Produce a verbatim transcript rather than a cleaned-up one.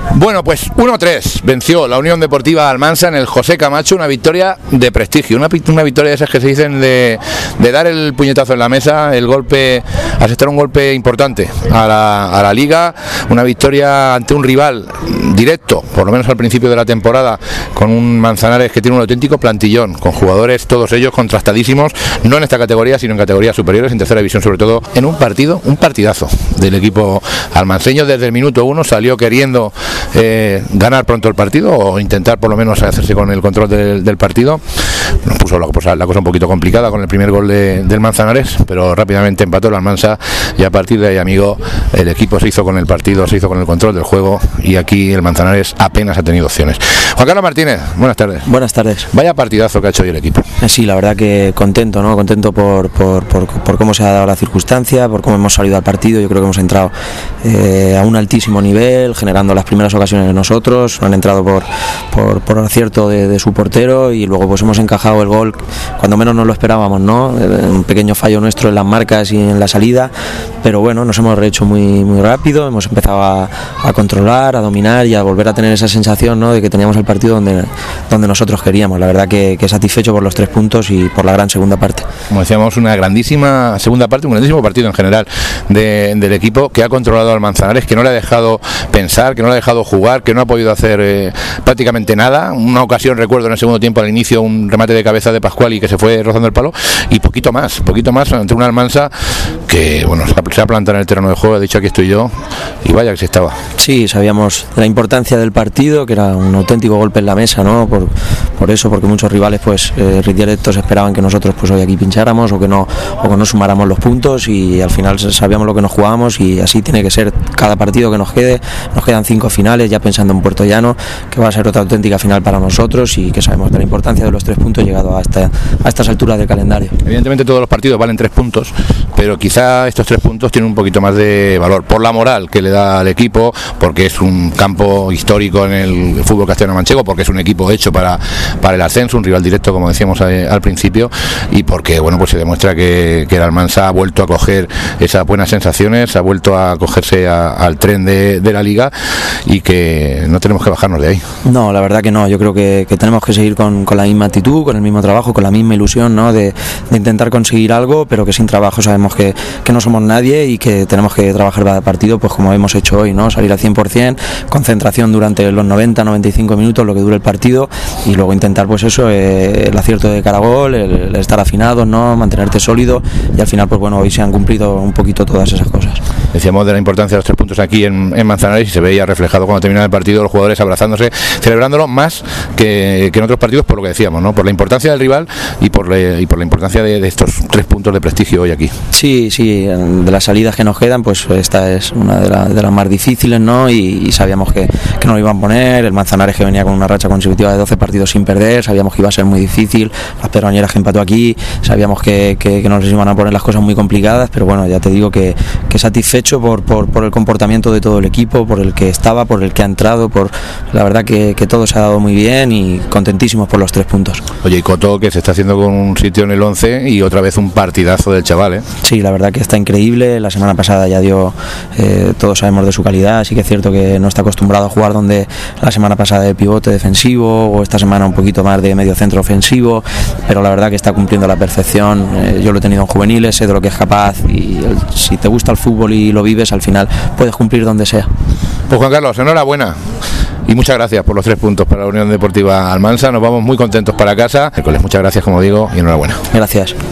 Bueno, pues uno tres venció la Unión Deportiva Almansa en el José Camacho, una victoria de prestigio, una, una victoria de esas que se dicen de, de dar el puñetazo en la mesa, el golpe, asestar un golpe importante a la, a la liga, una victoria ante un rival directo, por lo menos al principio de la temporada, con un Manzanares que tiene un auténtico plantillón, con jugadores todos ellos contrastadísimos, no en esta categoría, sino en categorías superiores, en tercera división sobre todo, en un partido, un partidazo del equipo almanseño. Desde el minuto uno salió queriendo eh, ganar pronto el partido o intentar por lo menos hacerse con el control del, del partido. Nos puso la, la cosa un poquito complicada con el primer gol de, del Manzanares, pero rápidamente empató el Almansa y a partir de ahí, amigo, el equipo se hizo con el partido, se hizo con el control del juego y aquí el Manzanares apenas ha tenido opciones. Juan Carlos Martínez, buenas tardes. Buenas tardes. Vaya partidazo que ha hecho hoy el equipo. Sí, la verdad que contento, ¿no? Contento por, por, por, por cómo se ha dado la circunstancia, por cómo hemos salido al partido. Yo creo que hemos entrado eh, a un altísimo nivel, generando las primeras ocasiones de nosotros, han entrado por, por, por acierto de, de su portero y luego pues hemos encajado el gol cuando menos nos lo esperábamos, ¿no? Un pequeño fallo nuestro en las marcas y en la salida, pero bueno, nos hemos rehecho muy, muy rápido, hemos empezado a, a controlar, a dominar y a volver a tener esa sensación, ¿no? De que teníamos el partido donde, donde nosotros queríamos. La verdad que, que satisfecho por los tres puntos y por la gran segunda parte. Como decíamos, una grandísima segunda parte, un grandísimo partido en general de, del equipo que ha controlado al Manzanares, que no le ha dejado pensar, que no le ha dejado jugar, que no ha podido hacer eh, prácticamente nada. Una ocasión, recuerdo, en el segundo tiempo al inicio, un remate de cabeza de Pascual y que se fue rozando el palo, y poquito más, poquito más ante una Almansa que, bueno, se ha plantado en el terreno de juego, ha dicho aquí estoy yo, y vaya que se estaba. Sí, sabíamos de la importancia del partido, que era un auténtico golpe en la mesa, ¿no? Por, por eso, porque muchos rivales, pues, eh, directos esperaban que nosotros, pues, hoy aquí pincháramos o que no, o que no sumáramos los puntos, y al final sabíamos lo que nos jugábamos y así tiene que ser cada partido que nos quede. Nos quedan cinco finales, ya pensando en Puerto Llano, que va a ser otra auténtica final para nosotros y que sabemos de la importancia de los tres puntos llegado a, esta, a estas alturas del calendario. Evidentemente todos los partidos valen tres puntos, pero quizá estos tres puntos tienen un poquito más de valor por la moral que le da al equipo, porque es un campo histórico en el fútbol castellano-manchego, porque es un equipo hecho para, para el ascenso, un rival directo como decíamos eh, al principio, y porque bueno, pues se demuestra que, que el Almansa ha vuelto a coger esas buenas sensaciones, ha vuelto a cogerse a, al tren de, de la liga y que no tenemos que bajarnos de ahí. No, la verdad que no, yo creo que, que tenemos que seguir con, con la misma actitud, con el mismo trabajo, con la misma ilusión, ¿no? de, de intentar conseguir algo, pero que sin trabajo sabemos que, que no somos nadie y que tenemos que trabajar cada partido, pues como hemos hecho hoy, ¿no? Salir al cien por ciento, concentración durante los noventa, noventa y cinco minutos, lo que dure el partido, y luego intentar pues eso, eh, el acierto de cada gol, el, el estar afinados, ¿no? Mantenerte sólido, y al final pues bueno, hoy se han cumplido un poquito todas esas cosas. Decíamos de la importancia de los tres puntos aquí en, en Manzanares y se veía reflejado cuando terminaba el partido, los jugadores abrazándose, celebrándolo más que, que en otros partidos, por lo que decíamos, ¿no? Por la importancia del rival y por, le, y por la importancia de, de estos tres puntos de prestigio hoy aquí. Sí, sí, de las salidas que nos quedan, pues esta es una de, la, de las más difíciles, ¿no? Y, y sabíamos que, que nos lo iban a poner, el Manzanares que venía con una racha consecutiva de doce partidos sin perder, sabíamos que iba a ser muy difícil, las Pedroñeras que empató aquí, sabíamos que, que, que nos iban a poner las cosas muy complicadas, pero bueno, ya te digo que, que satisfecho por, por, por el comportamiento de todo el equipo, por el que estaba, por el que ha entrado, por la verdad que, que todo se ha dado muy bien y contentísimos por los tres puntos. Oye, y Coto, que se está haciendo con un sitio en el once y otra vez un partidazo del chaval, ¿eh? Sí, la verdad que está increíble, la semana pasada ya dio, eh, todos sabemos de su calidad, sí que es cierto que no está acostumbrado a jugar donde la semana pasada de pivote defensivo o esta semana un poquito más de medio centro ofensivo, pero la verdad que está cumpliendo a la perfección, eh, yo lo he tenido en juveniles, sé de lo que es capaz y el, si te gusta el fútbol y lo vives, al final puedes cumplir donde sea. Pues Juan Carlos, enhorabuena y muchas gracias por los tres puntos para la Unión Deportiva Almansa, nos vamos muy contentos para casa. Muchas gracias, como digo, y enhorabuena. Gracias.